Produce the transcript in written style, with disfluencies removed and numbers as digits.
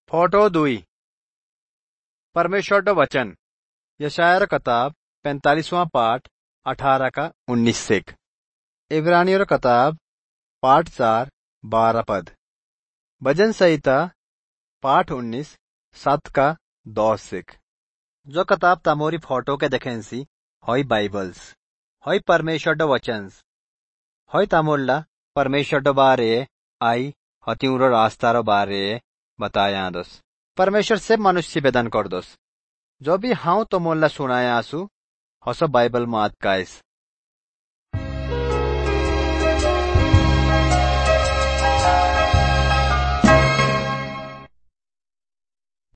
Photo 2 परमेश्वर वचन यशायाह कताब 45वां पाठ 18 का 19 सिख। इब्रानियों कताब पाठ 4 12 पद। भजन संहिता पाठ 19 7 का 2 सिख। जो कताब तमोरी फोटो के देखेंसी हई बाइबल्स हई परमेश्वर वचन्स हई तमोल्ला परमेश्वर बारे आई हत्यूरो रास्ता रो बारे बताया दोस। परमेश्वर से मनुष्य वेदन कर दोस जो भी हाउ तो मोल्ला सुनाया आसू हसो बाइबल मात काइस